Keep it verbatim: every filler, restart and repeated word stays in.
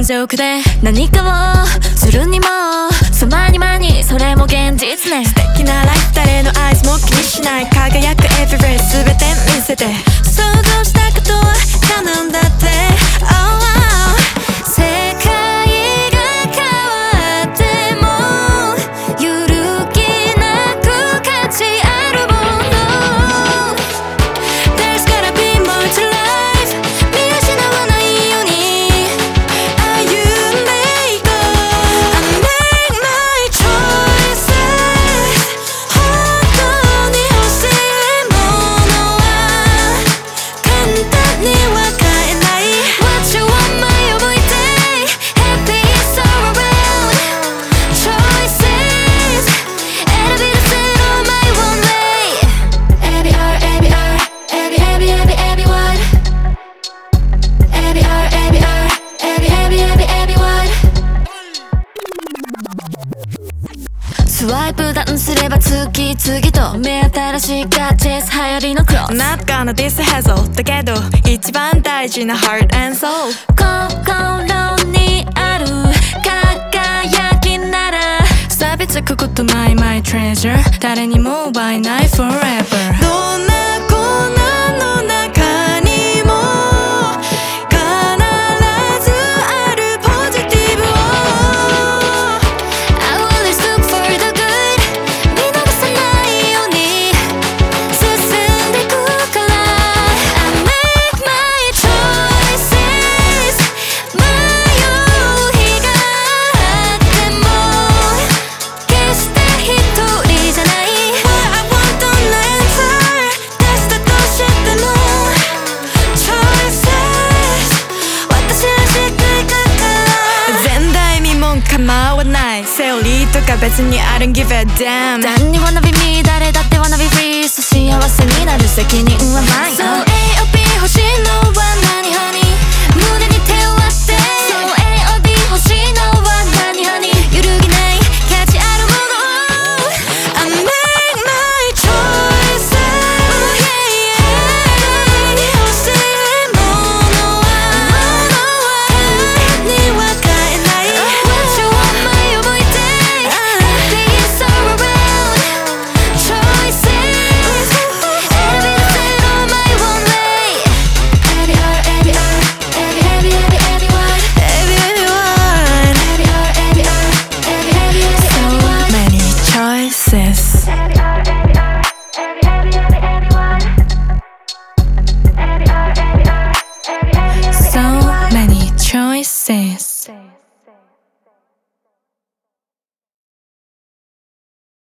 ジョークで何かをするにもそまにまにそれも現実ね。 素敵なライフ誰のアイスも気にしない輝くエブリデイ全て見せて想像したことは叶うんだって、oh, oh. 世界が変わっても揺るぎなく価値あるもの There's gotta be more to life 見失わないように歩んでいこう I make my choices 本当に欲しいものは簡単には買えない What you want my every day Happy is all around Choices Every day on my one way Every hour, every hour Every, every, every, everyone Every hour, every hour Every, every, every, everyone スワイプダウンすれば次々と目新しいガジェット流行りのクロス Not gonna diss hassle だけど一番大事な heart and soul 心にある輝きなら差別くことない my treasure 誰にも奪えない forever どんな困難の中にも必ずあるポジティブを I always look for the good 見逃さないように進んでくから I make my choices 迷う日があっても決して一人じゃない What I want on the answer テストとしても Choices 私らしくいくから前代未聞構わないセオリーとか別に I don't give a damn 誰に wanna be me 誰だって wanna be free そう幸せになる責任はない So A O P